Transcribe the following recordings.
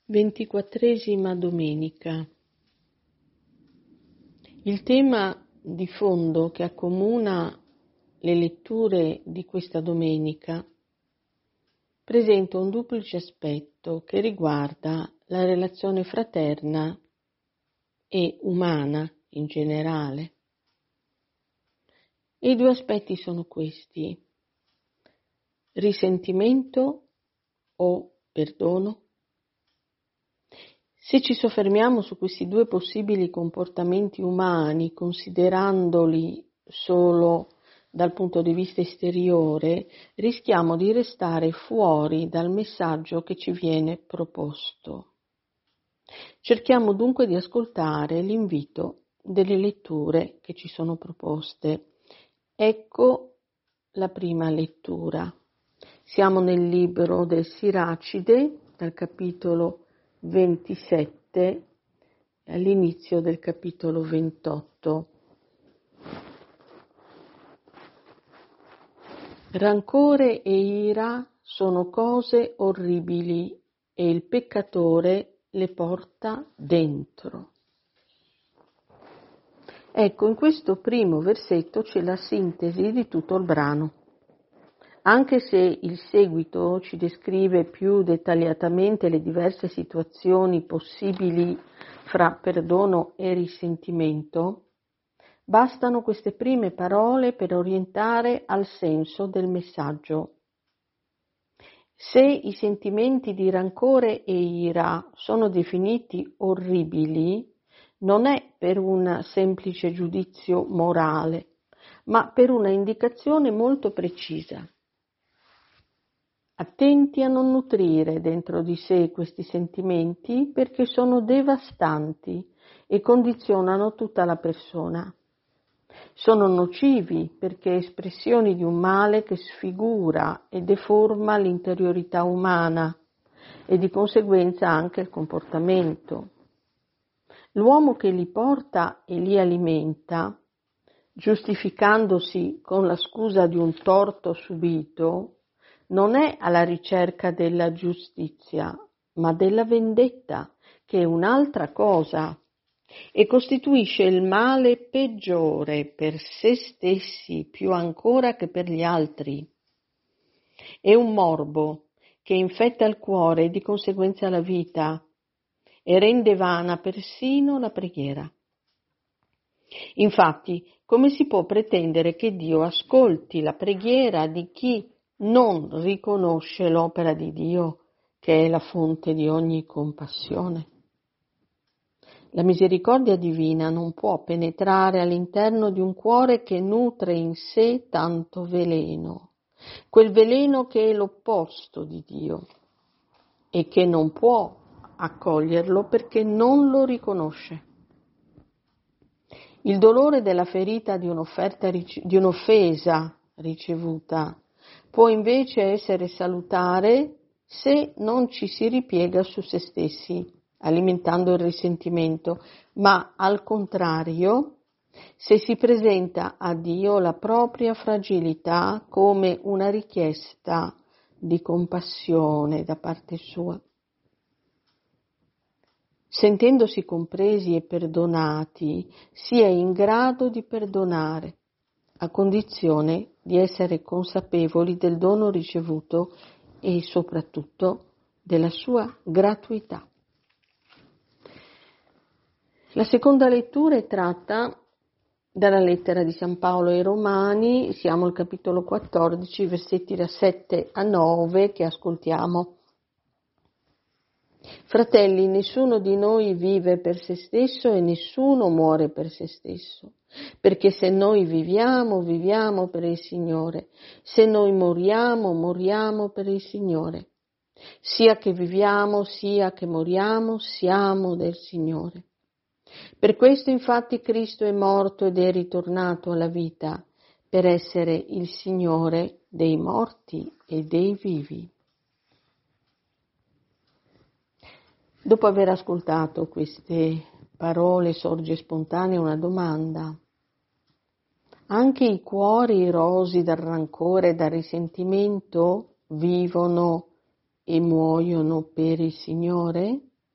24ª domenica. Il tema di fondo che accomuna le letture di questa domenica presenta un duplice aspetto che riguarda la relazione fraterna e umana in generale. E i due aspetti sono questi: risentimento o perdono. Se ci soffermiamo su questi due possibili comportamenti umani, considerandoli solo dal punto di vista esteriore, rischiamo di restare fuori dal messaggio che ci viene proposto. Cerchiamo dunque di ascoltare l'invito delle letture che ci sono proposte. Ecco la prima lettura. Siamo nel libro del Siracide, dal capitolo 27 all'inizio del capitolo 28. Rancore e ira sono cose orribili e il peccatore le porta dentro. Ecco, in questo primo versetto c'è la sintesi di tutto il brano. Anche se il seguito ci descrive più dettagliatamente le diverse situazioni possibili fra perdono e risentimento, bastano queste prime parole per orientare al senso del messaggio. Se i sentimenti di rancore e ira sono definiti orribili, non è per un semplice giudizio morale, ma per una indicazione molto precisa. Attenti a non nutrire dentro di sé questi sentimenti perché sono devastanti e condizionano tutta la persona. Sono nocivi perché espressioni di un male che sfigura e deforma l'interiorità umana e di conseguenza anche il comportamento. L'uomo che li porta e li alimenta, giustificandosi con la scusa di un torto subito, non è alla ricerca della giustizia, ma della vendetta, che è un'altra cosa, e costituisce il male peggiore per se stessi più ancora che per gli altri. È un morbo che infetta il cuore e di conseguenza la vita e rende vana persino la preghiera. Infatti, come si può pretendere che Dio ascolti la preghiera di chi non riconosce l'opera di Dio, che è la fonte di ogni compassione? La misericordia divina non può penetrare all'interno di un cuore che nutre in sé tanto veleno, quel veleno che è l'opposto di Dio e che non può accoglierlo perché non lo riconosce. Il dolore della ferita di un'offesa ricevuta può invece essere salutare se non ci si ripiega su se stessi, alimentando il risentimento, ma al contrario, se si presenta a Dio la propria fragilità come una richiesta di compassione da parte sua. Sentendosi compresi e perdonati, si è in grado di perdonare, a condizione di essere consapevoli del dono ricevuto e soprattutto della sua gratuità. La seconda lettura è tratta dalla lettera di San Paolo ai Romani, siamo al capitolo 14, versetti da 7 a 9 che ascoltiamo. Fratelli, nessuno di noi vive per se stesso e nessuno muore per se stesso, perché se noi viviamo, viviamo per il Signore, se noi moriamo, moriamo per il Signore. Sia che viviamo, sia che moriamo, siamo del Signore. Per questo infatti Cristo è morto ed è ritornato alla vita, per essere il Signore dei morti e dei vivi. Dopo aver ascoltato queste parole sorge spontanea una domanda. Anche i cuori erosi dal rancore e dal risentimento vivono e muoiono per il Signore?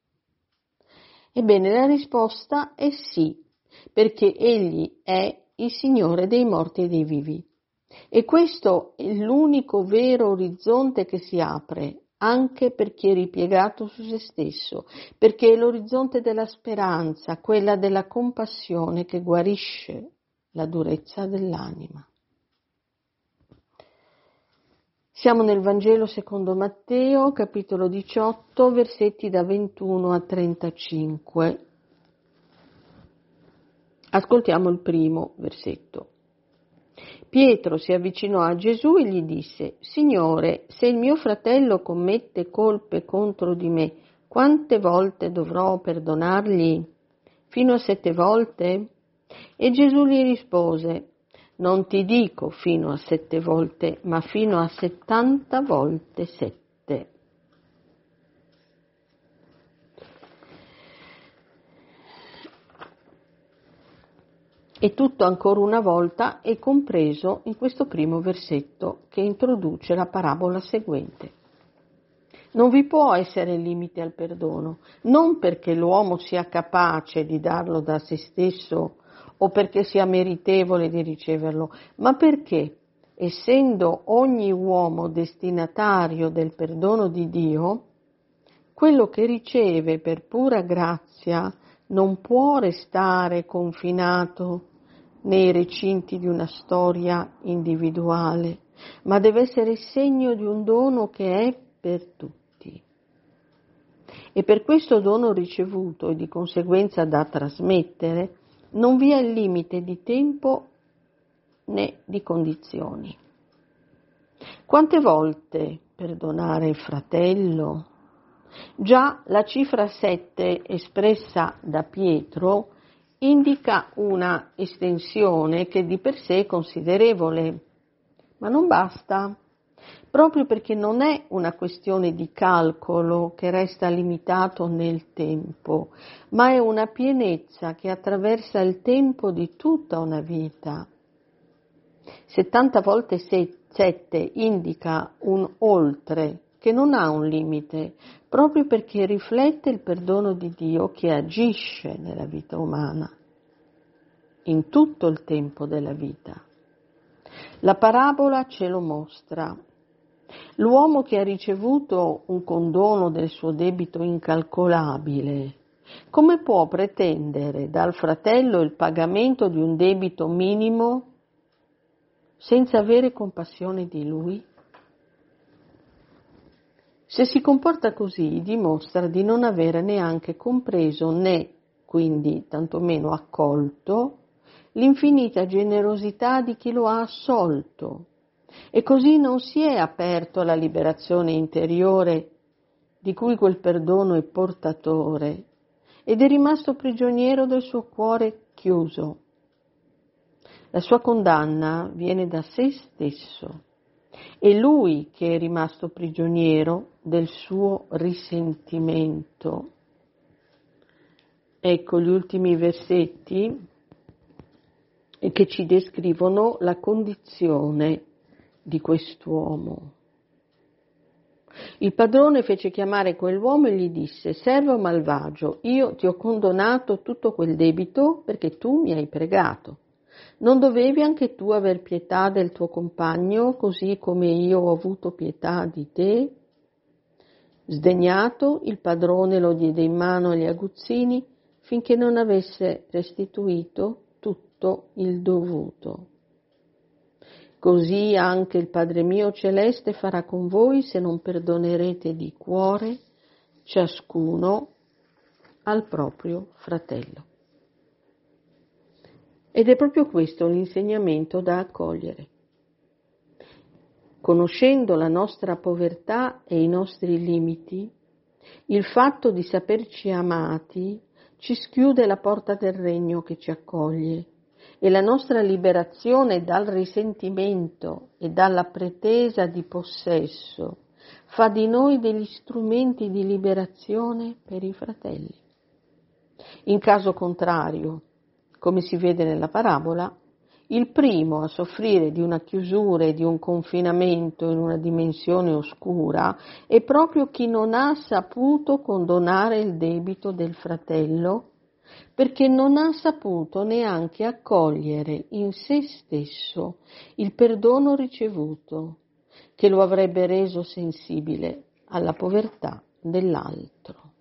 Ebbene, la risposta è sì, perché Egli è il Signore dei morti e dei vivi. E questo è l'unico vero orizzonte che si apre, anche per chi è ripiegato su se stesso, perché è l'orizzonte della speranza, quella della compassione che guarisce la durezza dell'anima. Siamo nel Vangelo secondo Matteo, capitolo 18, versetti da 21 a 35. Ascoltiamo il primo versetto. Pietro si avvicinò a Gesù e gli disse: Signore, se il mio fratello commette colpe contro di me, quante volte dovrò perdonargli? Fino a 7 volte? E Gesù gli rispose: Non ti dico fino a 7 volte, ma fino a 70 volte 7. E tutto ancora una volta è compreso in questo primo versetto che introduce la parabola seguente. Non vi può essere limite al perdono, non perché l'uomo sia capace di darlo da se stesso o perché sia meritevole di riceverlo, ma perché, essendo ogni uomo destinatario del perdono di Dio, quello che riceve per pura grazia non può restare confinato nei recinti di una storia individuale, ma deve essere segno di un dono che è per tutti. E per questo dono ricevuto e di conseguenza da trasmettere non vi è limite di tempo né di condizioni. Quante volte perdonare il fratello? Già la cifra 7 espressa da Pietro indica una estensione che di per sé è considerevole, ma non basta, proprio perché non è una questione di calcolo che resta limitato nel tempo, ma è una pienezza che attraversa il tempo di tutta una vita. 70 volte 7 indica un oltre che non ha un limite, proprio perché riflette il perdono di Dio che agisce nella vita umana, in tutto il tempo della vita. La parabola ce lo mostra. L'uomo che ha ricevuto un condono del suo debito incalcolabile, come può pretendere dal fratello il pagamento di un debito minimo senza avere compassione di lui? Se si comporta così, dimostra di non avere neanche compreso né, quindi, tantomeno accolto, l'infinita generosità di chi lo ha assolto, e così non si è aperto alla liberazione interiore di cui quel perdono è portatore, ed è rimasto prigioniero del suo cuore chiuso. La sua condanna viene da se stesso. È lui che è rimasto prigioniero del suo risentimento. Ecco gli ultimi versetti che ci descrivono la condizione di quest'uomo. Il padrone fece chiamare quell'uomo e gli disse: servo malvagio, io ti ho condonato tutto quel debito perché tu mi hai pregato. Non dovevi anche tu aver pietà del tuo compagno, così come io ho avuto pietà di te? Sdegnato, il padrone lo diede in mano agli aguzzini finché non avesse restituito tutto il dovuto. Così anche il Padre mio celeste farà con voi se non perdonerete di cuore ciascuno al proprio fratello. Ed è proprio questo l'insegnamento da accogliere. Conoscendo la nostra povertà e i nostri limiti, il fatto di saperci amati ci schiude la porta del regno che ci accoglie e la nostra liberazione dal risentimento e dalla pretesa di possesso fa di noi degli strumenti di liberazione per i fratelli. In caso contrario, come si vede nella parabola, Il primo a soffrire di una chiusura e di un confinamento in una dimensione oscura è proprio chi non ha saputo condonare il debito del fratello, perché non ha saputo neanche accogliere in se stesso il perdono ricevuto, che lo avrebbe reso sensibile alla povertà dell'altro.